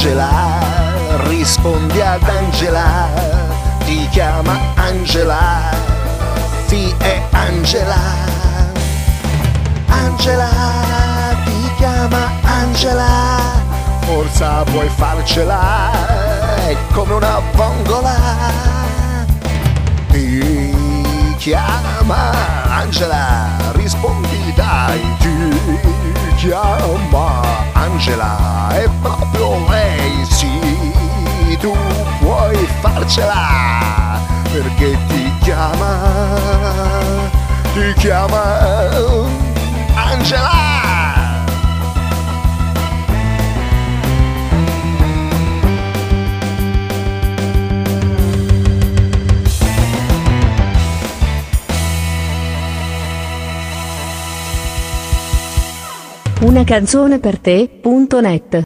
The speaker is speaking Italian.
Angela, rispondi ad Angela, ti chiama Angela, sì è Angela. Angela, ti chiama Angela, forza puoi farcela, è come una vongola. Ti chiama Angela, rispondi dai, ti chiama Angela, è proprio lei, sì, tu puoi farcela, perché ti chiama Angela. Una canzone per te.net